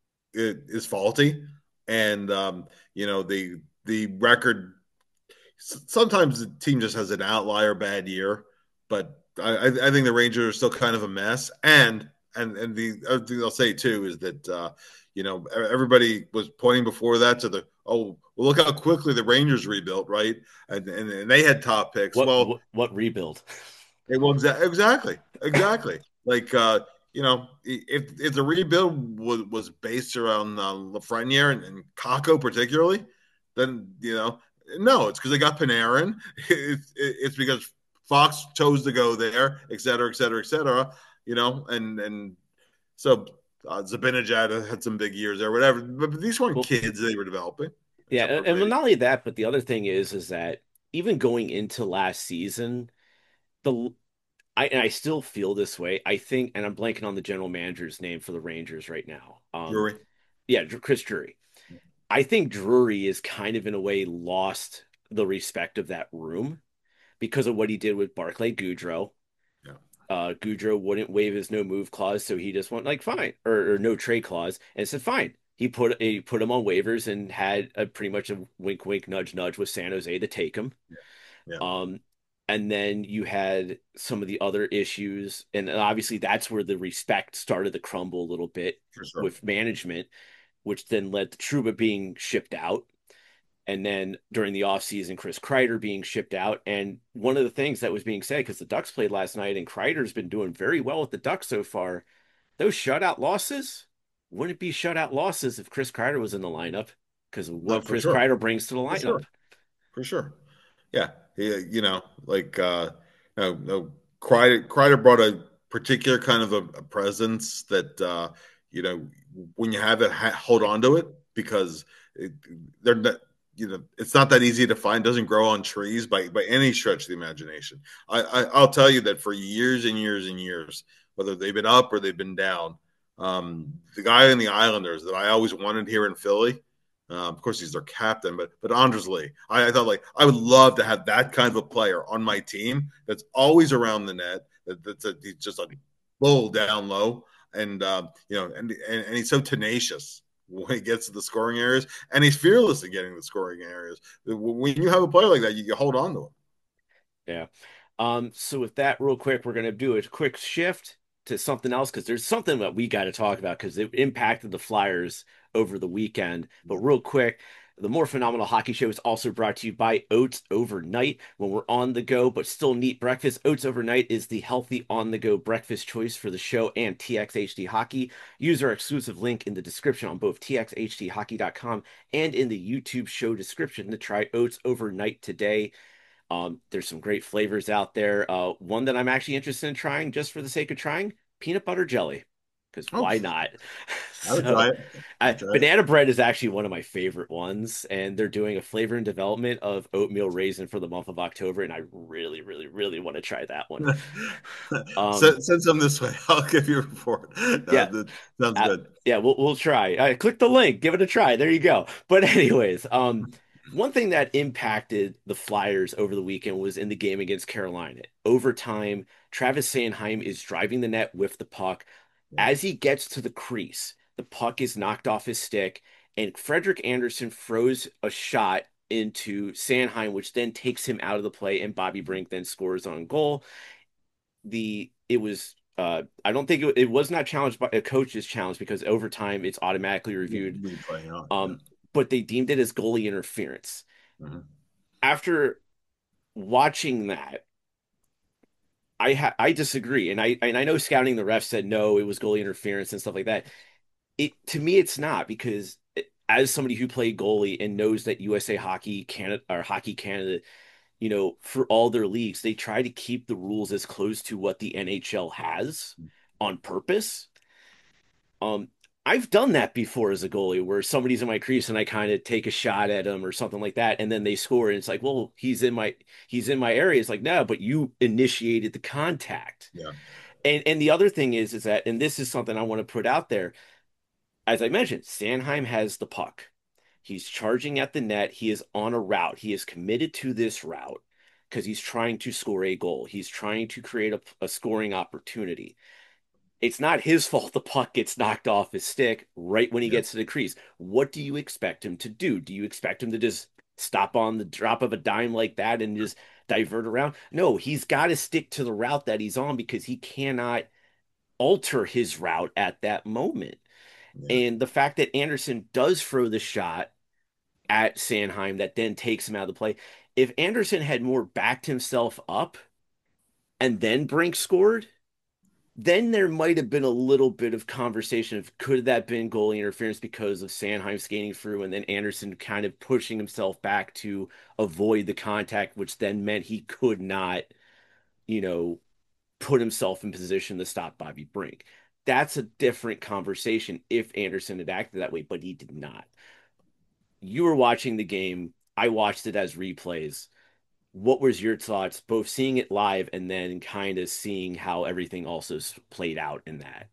is faulty, and um, you know the the record. Sometimes the team just has an outlier bad year, but I, I think the Rangers are still kind of a mess. And and and the other thing I'll say too is that uh, you know everybody was pointing before that to the oh well look how quickly the Rangers rebuilt, right? And and, and they had top picks. What Well, what, what rebuild? it was exactly exactly like uh, you know if if the rebuild was was based around uh, Lafreniere and, and Kako particularly, then you know no, it's because they got Panarin. It's it's because Fox chose to go there, et cetera, et cetera, et cetera. You know, and and so uh, Zabinajad had some big years there, whatever. But, but these weren't Well, kids they were developing, yeah, except and, for and maybe not only that, but the other thing is is that even going into last season, the I and I still feel this way. I think, and I'm blanking on the general manager's name for the Rangers right now. Um, Drury. yeah, Chris Drury. I think Drury is kind of in a way lost the respect of that room because of what he did with Barclay Goodrow. Yeah, Uh, Goodrow wouldn't waive his no move clause, so he just went like fine, or, or no trade clause, and said fine. He put he put him on waivers and had a pretty much a wink wink nudge nudge with San Jose to take him. yeah, yeah, Um, and then you had some of the other issues, and obviously that's where the respect started to crumble a little bit for sure. with management, which then led to Truba being shipped out. And then during the offseason, Chris Kreider being shipped out. And one of the things that was being said, because the Ducks played last night and Kreider's been doing very well with the Ducks so far, those shutout losses. wouldn't be shutout losses if Chris Kreider was in the lineup because of Uh, what for Chris sure, Kreider brings to the for lineup. sure, for sure. Yeah, he, you know, like uh, no, no, Kreider, Kreider brought a particular kind of a, a presence that uh, you know, when you have it, ha- hold on to it because it, they're not. You know, it's not that easy to find. Doesn't grow on trees by by any stretch of the imagination. I, I I'll tell you that for years and years and years, whether they've been up or they've been down, um, the guy in the Islanders that I always wanted here in Philly. Um, of course, he's their captain, but but Andres Lee. I, I thought like I would love to have that kind of a player on my team that's always around the net. That, that's a, he's just a bull down low, and uh, you know, and, and and he's so tenacious when he gets to the scoring areas, and he's fearless in getting the scoring areas. When you have a player like that, you, you hold on to him. Yeah. Um, so with that, real quick, we're gonna do a quick shift to something else because there's something that we got to talk about because it impacted the Flyers over the weekend. But Yeah. real quick, the More Phenomenal Hockey Show is also brought to you by Oats Overnight. When we're on the go but still neat breakfast, Oats Overnight is the healthy on-the-go breakfast choice for the show and T X H D Hockey. Use our exclusive link in the description on both T X H D hockey dot com and in the YouTube show description to try Oats Overnight today. Um, there's some great flavors out there. Uh, one that I'm actually interested in trying just for the sake of trying, peanut butter jelly, because Oh, why not? I would try So, it. I I, would try it. banana bread is actually one of my favorite ones, and they're doing a flavor and development of oatmeal raisin for the month of October, and I really, really, really want to try that one. Um, send, send some this way. I'll give you a report. Uh, yeah, that sounds Uh, good. yeah, we'll we'll try. Uh, click the link, give it a try. There you go. But anyways, um, one thing that impacted the Flyers over the weekend was in the game against Carolina. Overtime, Travis Sanheim is driving the net with the puck. Yeah. As he gets to the crease, the puck is knocked off his stick, and Frederick Anderson throws a shot into Sanheim, which then takes him out of the play, and Bobby Brink then scores on goal. The it was uh I don't think it, it was not challenged by a coach's challenge because over time it's automatically reviewed. Replay, yeah. Yeah. Um, but they deemed it as goalie interference. Mhm. After watching that, I ha I disagree, and I and I know scouting the ref said no, it was goalie interference and stuff like that. It to me it's not because it, as somebody who played goalie and knows that U S A Hockey Canada or Hockey Canada, you know, for all their leagues, they try to keep the rules as close to what the N H L has on purpose. Um, I've done that before as a goalie where somebody's in my crease and I kind of take a shot at them or something like that, and then they score, and it's like, well, he's in my he's in my area. It's like, no, but you initiated the contact. Yeah. And and the other thing is is that, and this is something I want to put out there, as I mentioned, Sanheim has the puck. He's charging at the net. He is on a route. He is committed to this route because he's trying to score a goal. He's trying to create a, a scoring opportunity. It's not his fault the puck gets knocked off his stick right when he Yeah. gets to the crease. What do you expect him to do? Do you expect him to just stop on the drop of a dime like that and just divert around? No, he's got to stick to the route that he's on because he cannot alter his route at that moment. Yeah. And the fact that Anderson does throw the shot at Sanheim that then takes him out of the play. If Anderson had more backed himself up and then Brink scored, then there might have been a little bit of conversation of could that been goalie interference because of Sanheim skating through and then Anderson kind of pushing himself back to avoid the contact, which then meant he could not, you know, put himself in position to stop Bobby Brink. That's a different conversation if Anderson had acted that way, but he did not. You were watching the game. I watched it as replays. What was your thoughts, both seeing it live and then kind of seeing how everything also played out in that?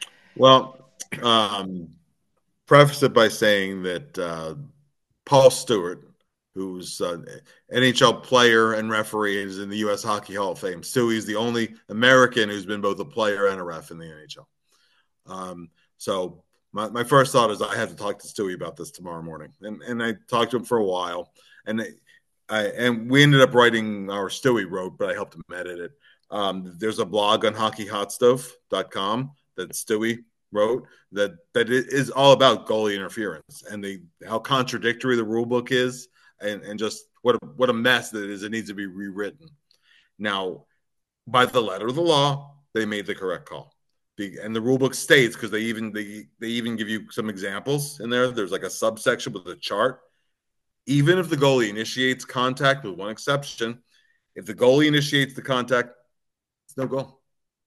Well, um, preface it by saying that uh, Paul Stewart, who's uh, N H L player and referee, is in the U S Hockey Hall of Fame. Stewie is the only American who's been both a player and a ref in the N H L. Um, so my, my first thought is I have to talk to Stewie about this tomorrow morning, and and I talked to him for a while, and I and we ended up writing our Stewie wrote, but I helped him edit it. Um, there's a blog on hockey hot stove dot com that Stewie wrote that that it is all about goalie interference and the how contradictory the rule book is, and and just what a, what a mess that it is. It needs to be rewritten. Now, by the letter of the law, they made the correct call and the rule book states, because they even they they even give you some examples in there. There's like a subsection with a chart. Even if the goalie initiates contact, with one exception, if the goalie initiates the contact, it's no goal.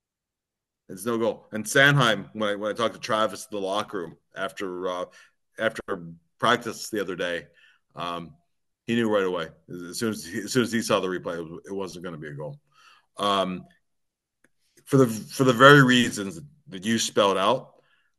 It's no goal. And Sanheim, when I when I talked to Travis in the locker room after uh, after practice the other day, um, he knew right away. As soon as he, as soon as he saw the replay, it, was, it wasn't going to be a goal. Um, for the for the very reasons that you spelled out,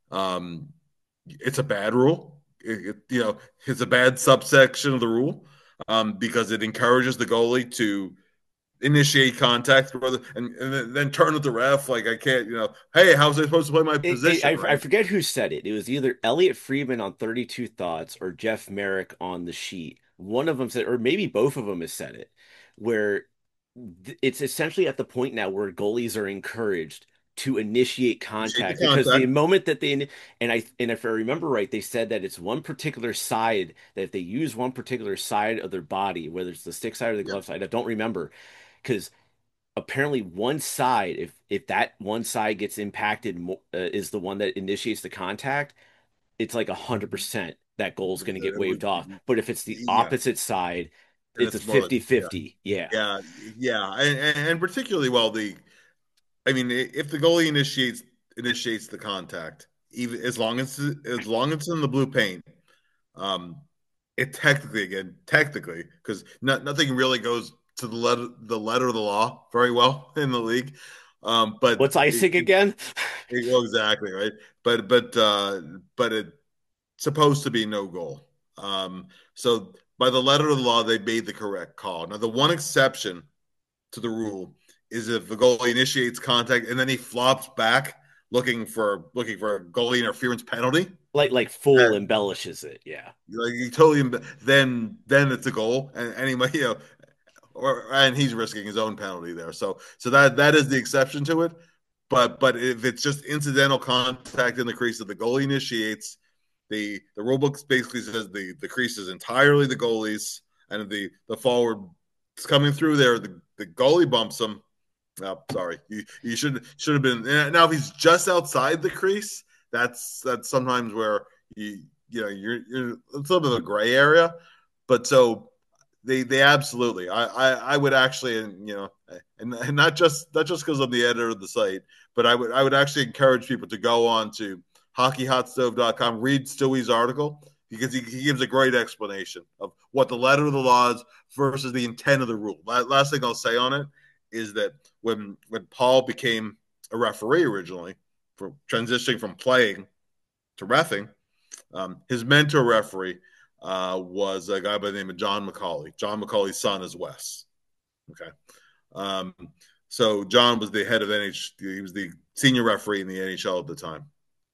um, it's a bad rule. It, it, you know, it's a bad subsection of the rule um, because it encourages the goalie to initiate contact and, and then turn with the ref like I can't, you know, hey, how's I supposed to play my It, it, position, I, I right? forget who said it. It was either Elliot Friedman on thirty-two Thoughts or Jeff Merrick on the sheet. One of them said, or maybe both of them has said it, where th- it's essentially at the point now where goalies are encouraged to initiate Initiate the contact because the contact. moment that they and I and if I remember right, they said that it's one particular side that if they use one particular side of their body, whether it's the stick side or the Yeah. glove side, I don't remember because apparently one side if if that one side gets impacted mo uh, is the one that initiates the contact, it's like a hundred percent that goal's going to get It waved would, off. But if it's the yeah. opposite side, And it's a it's more like, yeah, fifty-fifty. Yeah. yeah, yeah. And, and particularly while the, I mean, if the goalie initiates initiates the contact, even as long as as long as it's in the blue paint, um, it technically again technically because not, nothing really goes to the letter the letter of the law very well in the league. Um, but What's it, icing it, again? it, well, exactly right. But but uh, but it's supposed to be no goal. Um, so by the letter of the law, they made the correct call. Now the one exception to the rule is if the goalie initiates contact and then he flops back looking for looking for a goalie interference penalty. Like like full And, embellishes it. Yeah. like you totally then then it's a goal and anyway you know or and he's risking his own penalty there. So so that that is the exception to it. But but if it's just incidental contact in the crease that the goalie initiates, the the rule book basically says the the crease is entirely the goalie's, and the the forward is coming through there, the, the goalie bumps him. Oh, sorry, you you should should have been now. If he's just outside the crease, that's that's sometimes where you you know you're you're it's a little bit of a gray area. But so they they absolutely. I I, I would actually, and you know, and, and not just not just because I'm the editor of the site, but I would I would actually encourage people to go on to hockey hot stove dot com, read Stewie's article because he, he gives a great explanation of what the letter of the law is versus the intent of the rule. Last thing I'll say on it is that when when Paul became a referee originally, for transitioning from playing to reffing, um, his mentor referee uh, was a guy by the name of John McCauley. John McCauley's son is Wes. Okay. Um, so John was the head of N H L. He was the senior referee in the N H L at the time.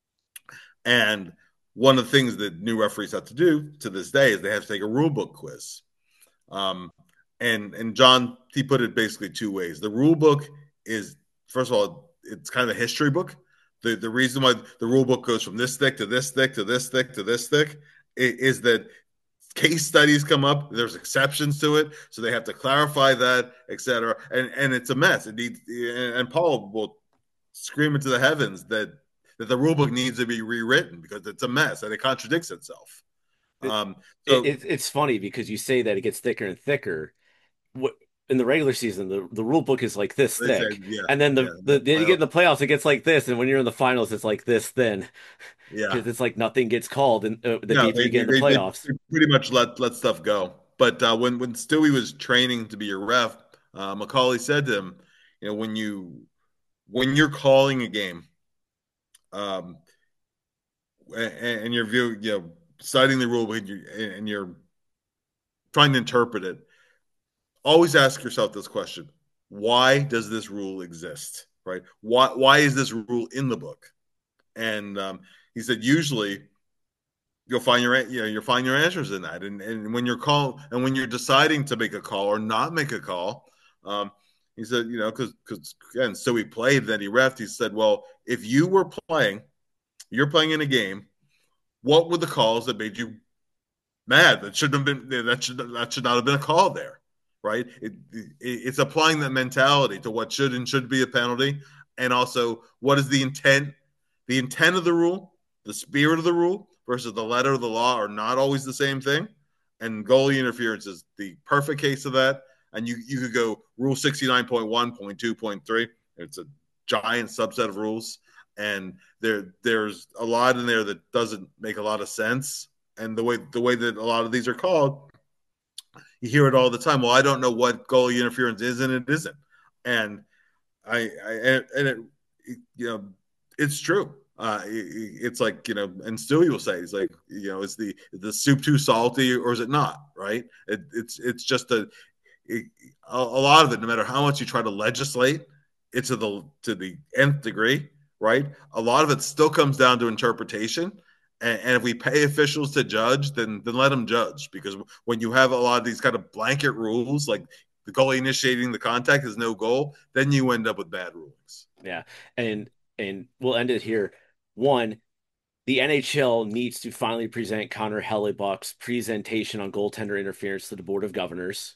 And one of the things that new referees have to do to this day is they have to take a rule book quiz. Um, and and John, he put it basically two ways. The rule book is, first of all, it's kind of a history book. The the reason why the rule book goes from this thick to this thick to this thick to this thick is that case studies come up. There's exceptions to it, so they have to clarify that, et cetera. And and it's a mess. It needs, and Paul will scream into the heavens that that the rule book needs to be rewritten because it's a mess and it contradicts itself. It, Um, so it, it's funny because you say that it gets thicker and thicker. What in the regular season, the, the rule book is like this they thick, said, yeah, and then yeah, the, the then you get in the playoffs, it gets like this, and when you're in the finals, it's like this thin yeah. because it's like nothing gets called in uh, the No, deeper they, you get in the they, they playoffs. pretty much let let stuff go. But uh, when when Stewie was training to be your ref, uh, Macaulay said to him, you know, when you when you're calling a game, um, and, and you're view, you know, citing the rule and you're, and you're trying to interpret it, always ask yourself this question: why does this rule exist? Right? Why why is this rule in the book? And um, he said usually you'll find your you know you'll find your answers in that. And and when you're call and when you're deciding to make a call or not make a call, um, he said, you know, because because again, so he played, then he refed. He said, well, if you were playing, you're playing in a game. What were the calls that made you mad? That shouldn't have been. That should that should not have been a call there, right? It, it, it's applying that mentality to what should and should be a penalty, and also what is the intent. The intent of the rule, the spirit of the rule versus the letter of the law are not always the same thing. And goalie interference is the perfect case of that. And you, you could go rule sixty-nine point one, point two, point three. It's a giant subset of rules. And there there's a lot in there that doesn't make a lot of sense. And the way the way that a lot of these are called, you hear it all the time. Well, I don't know what goalie interference is and it isn't. And I, I and it, you know, it's true. Uh, it's like, you know, and Stewie will say, he's like, you know, is the the soup too salty or is it not? Right? It, it's it's just a, it, a a lot of it. No matter how much you try to legislate, it's to the to the nth degree. Right? A lot of it still comes down to interpretation. And, and if we pay officials to judge, then then let them judge. Because when you have a lot of these kind of blanket rules, like the goalie initiating the contact is no goal, then you end up with bad rulings. Yeah. And and we'll end it here. One, the N H L needs to finally present Connor Hellebuck's presentation on goaltender interference to the Board of Governors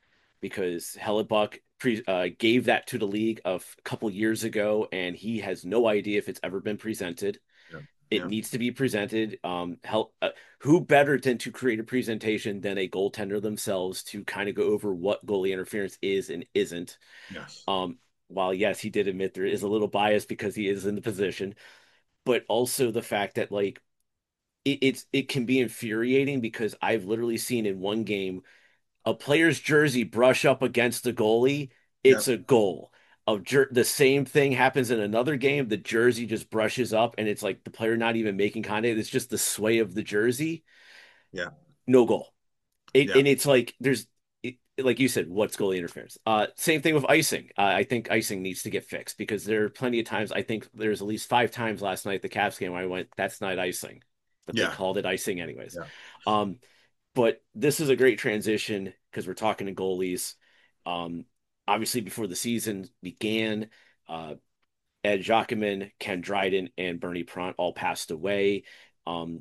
because Hellebuck pre uh, gave that to the league a couple years ago, and he has no idea if it's ever been presented. Yeah. It Yeah. needs to be presented. Um, help, uh, who better than to create a presentation than a goaltender themselves to kind of go over what goalie interference is and isn't. Yes. Um, while yes, he did admit there is a little bias because he is in the position, but also the fact that like it, it's it can be infuriating because I've literally seen in one game a player's jersey brush up against the goalie, Yeah. it's a goal. Of jer- the same thing happens in another game, the jersey just brushes up and it's like the player not even making contact, it's just the sway of the jersey, Yeah. no goal. It, Yeah. and it's like there's it, like you said, what's goalie interference? Uh, same thing with icing. Uh, I think icing needs to get fixed because there are plenty of times. I think there's at least five times last night the Caps game where I went, "That's not icing," but they Yeah. called it icing anyways. Yeah. Um, but this is a great transition because we're talking to goalies. Um, Obviously, before the season began, uh, Ed Jacquemin, Ken Dryden, and Bernie Pront all passed away. Um,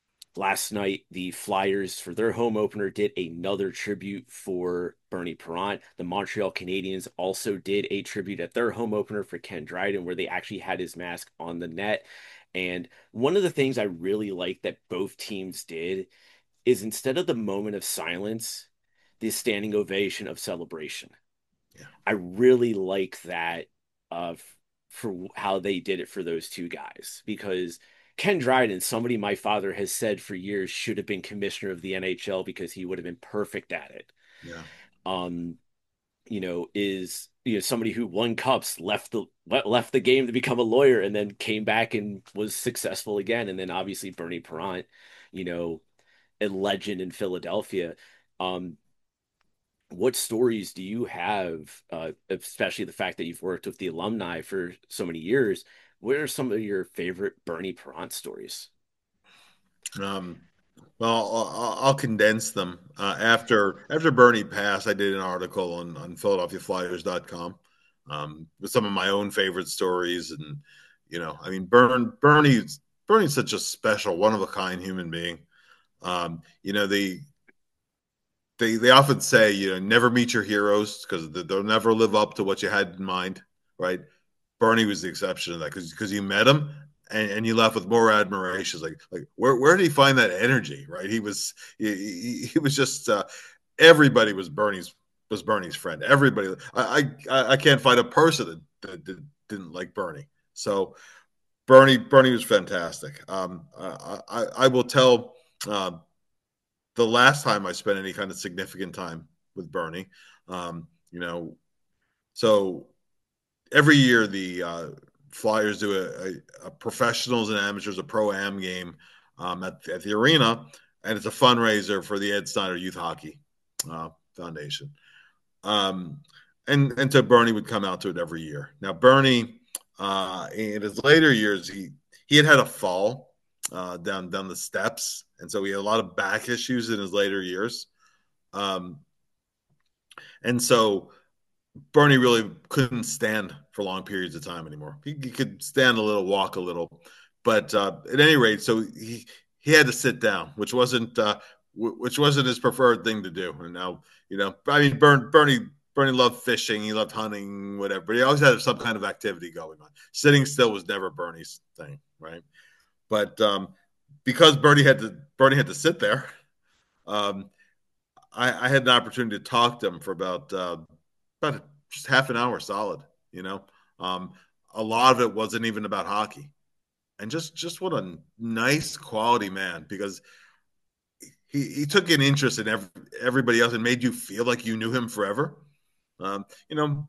Last night, the Flyers, for their home opener, did another tribute for Bernie Parent. The Montreal Canadiens also did a tribute at their home opener for Ken Dryden, where they actually had his mask on the net. And one of the things I really like that both teams did is instead of the moment of silence, the standing ovation of celebration. Yeah. I really like that uh, for how they did it for those two guys because Ken Dryden, somebody my father has said for years, should have been commissioner of the N H L because he would have been perfect at it. Yeah. Um, you know, is you know somebody who won cups, left the left the game to become a lawyer, and then came back and was successful again. And then obviously Bernie Parent, you know, a legend in Philadelphia. Um, what stories do you have, uh, especially the fact that you've worked with the alumni for so many years? What are some of your favorite Bernie Perrant stories? Um, well, I'll, I'll condense them. Uh, after after Bernie passed, I did an article on, on Philadelphia Flyers dot com um, with some of my own favorite stories. And, you know, I mean, Bern, Bernie's, Bernie's such a special, one of a kind human being. Um, you know, they, they, they often say, you know, never meet your heroes because they'll never live up to what you had in mind, right? Bernie was the exception to that because because you met him and, and you left with more admiration. Like like where where did he find that energy? Right? He was he, he, he was just uh, everybody was Bernie's was Bernie's friend. Everybody I I, I can't find a person that, that, that didn't like Bernie. So Bernie Bernie was fantastic. Um, I, I I will tell uh, the last time I spent any kind of significant time with Bernie. Um, you know, so every year the uh, Flyers do a, a, a professionals and amateurs, a pro am game um, at, at the arena, and it's a fundraiser for the Ed Snyder Youth Hockey uh, Foundation. Um, and and so Bernie would come out to it every year. Now Bernie, uh, in his later years, he he had had a fall uh, down down the steps, and so he had a lot of back issues in his later years. Um, and so Bernie really couldn't stand for long periods of time anymore. He, he could stand a little, walk a little, but uh, at any rate, so he he had to sit down, which wasn't uh, w- which wasn't his preferred thing to do. And now, you know, I mean, Bern, Bernie Bernie loved fishing, he loved hunting, whatever. But he always had some kind of activity going on. Sitting still was never Bernie's thing, right? But um, because Bernie had to Bernie had to sit there, um, I, I had an opportunity to talk to him for about uh, about just half an hour solid. You know, um, a lot of it wasn't even about hockey, and just just what a nice quality man, because he, he took an interest in every, everybody else and made you feel like you knew him forever. Um, you know,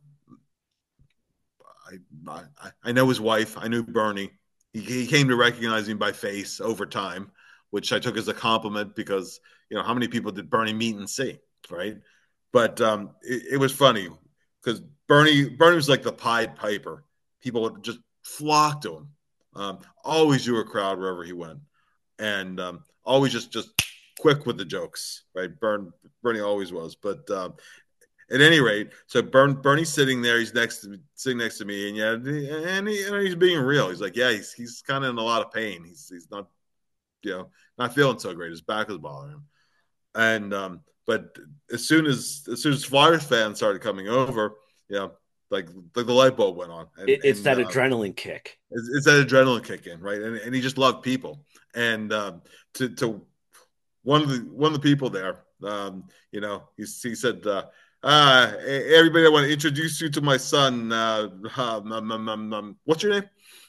I, I I know his wife. I knew Bernie. He, he came to recognize me by face over time, which I took as a compliment because you know how many people did Bernie meet and see, right? But um, it, it was funny because Bernie Bernie was like the Pied Piper. People would just flock to him. Um, always drew a crowd wherever he went, and um, always just just quick with the jokes, right? Bern, Bernie always was, but um, at any rate, so Bern, Bernie's sitting there. He's next to me, sitting next to me, and yeah, and, he, and he's being real. He's like, yeah, he's he's kind of in a lot of pain. He's he's not, you know, not feeling so great. His back is bothering him. And um, but as soon as as soon as Flyers fans started coming over, you know, like like the light bulb went on, and It, it's and that uh, adrenaline kick. it's, it's that adrenaline kick in, right? And and he just loved people, and um, to to one of the one of the people there, um, you know, he, he said, uh, uh, everybody, I want to introduce you to my son. Uh, um, um, um, um, um, what's your name?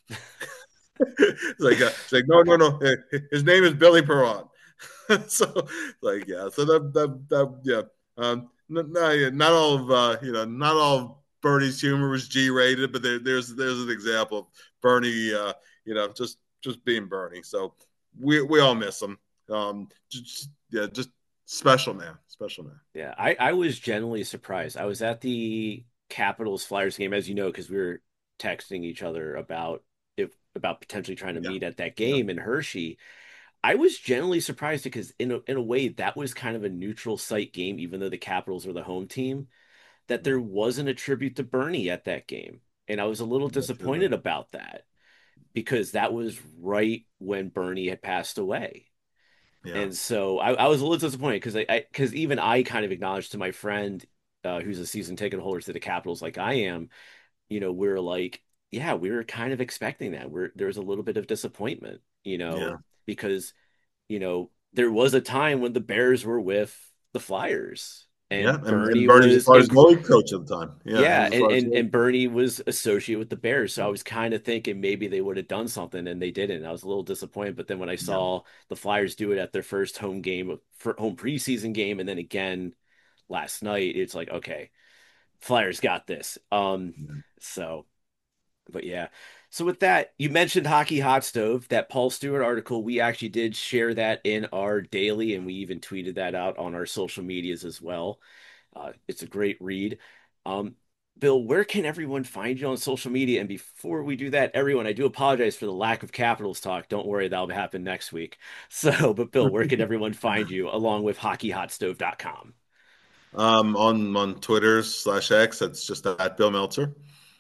it's like, uh, it's like, no, no, no. His name is Billy Perron. so, like, yeah. So that, that, that yeah. Um, not, not all of, uh, you know, not all of Bernie's humor was G-rated, but there, there's, there's an example of Bernie, uh, you know, just, just being Bernie. So we, we all miss him. Um, just, yeah, just special man, special man. Yeah, I, I was genuinely surprised. I was at the Capitals Flyers game, as you know, because we were texting each other about if about potentially trying to Yeah, meet at that yeah, game in Hershey. I was genuinely surprised because in a, in a way that was kind of a neutral site game, even though the Capitals are the home team, that yeah. there wasn't a tribute to Bernie at that game. And I was a little That's true. disappointed about that because that was right when Bernie had passed away. Yeah, And so I, I was a little disappointed because I, I because even I kind of acknowledged to my friend uh, who's a season ticket holder to the Capitals like I am, you know, we're like, yeah, we were kind of expecting that. We're there was a little bit of disappointment, you know, yeah. because, you know, there was a time when the Bears were with the Flyers Yeah, and and, and Bernie Bernie was the was Flyers inc goalie coach at the time. Yeah, he yeah, was the and, Flyers and goalie. and Bernie was associated with the Bears, so I Yeah, was kind of thinking maybe they would have done something, and they didn't. I was a little disappointed, but then when I yeah, saw the Flyers do it at their first home game, for home preseason game, and then again last night, it's like okay, Flyers got this. Um, yeah. so, but yeah. So with that, you mentioned Hockey Hot Stove, that Paul Stewart article. We actually did share that in our daily, and we even tweeted that out on our social medias as well. Uh, it's a great read. Um, Bill, where can everyone find you on social media? And before we do that, everyone, I do apologize for the lack of Capitals talk. Don't worry, that'll happen next week. So, but Bill, where can everyone find you along with hockey hot stove dot com? Um, on on Twitter slash X, that's just at Bill Meltzer.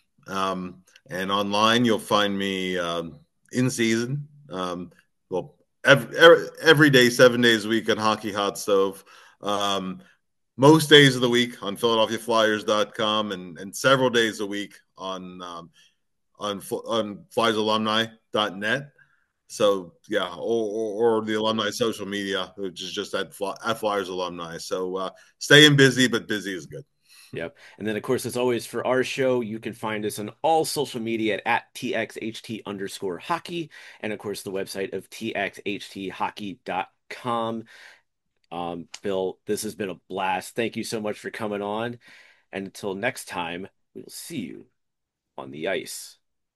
Um, and online, you'll find me um, in season. Um, well, every, every, every day, seven days a week on Hockey Hot Stove. Um, most days of the week on Philadelphia Flyers dot com, and, and several days a week on um, on on Flyers Alumni dot net. So yeah, or, or, or the alumni social media, which is just at, at Flyers Alumni. So uh, staying busy, but busy is good. Yep. And then, of course, as always, for our show, you can find us on all social media at, at T X H T underscore hockey. And of course, the website of T X H T hockey dot com. Um, Bill, this has been a blast. Thank you so much for coming on. And until next time, we'll see you on the ice.